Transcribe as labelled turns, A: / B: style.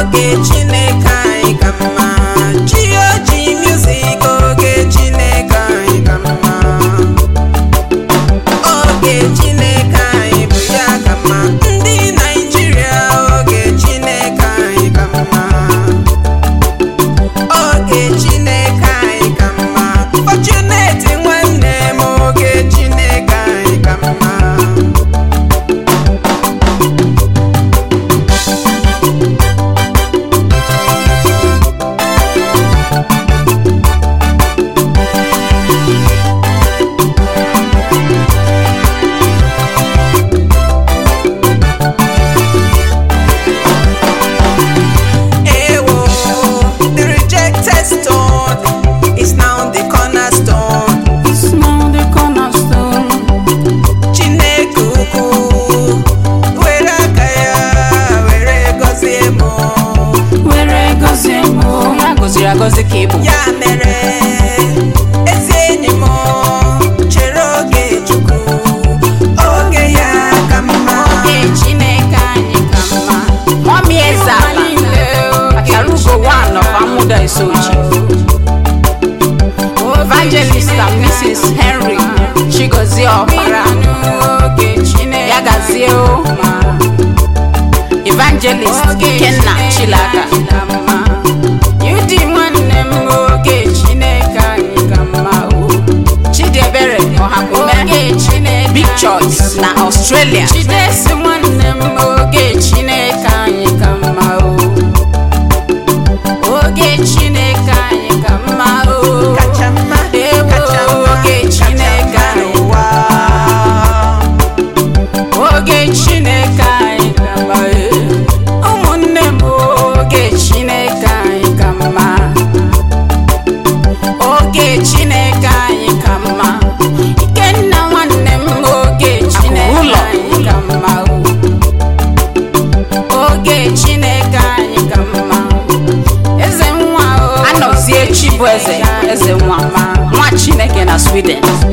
A: oge Chineke anyị ka mma. G.O.G music oge Chineke anyị ka mma. Oge Chineke anyị bụ ya ka mma. Ndị Naịjirịa oge Chineke anyị ka mma. Oge Chineke anyị ka mma. Fortunate nwanne m oge Chineke anyị ka mma. Ya mere ezi enyi m chere oge Chukwu, oge ya ka mma.
B: Oge Chineke anyị ka mma. Mommy Ezala Akarugo one of Amuda Isoji, Evangelist and Mrs. Henry Chigozie Opara Yagazie Evangelist Kenna Chilaga Big Choice na Australia.
A: Chidesi nwanne m oge Chineke anyị ka mma o. Oge Chineke anyị ka mma o. Kacha mma, kacha mma, oge Chineke anyị ụwa. Oge Chineke anyị ka mma o. Ụmụnne m oge Chineke anyị ka mma. Oge Chineke anyị ka mma.
B: Eze nwa Eze nwa Chineke na Sweden.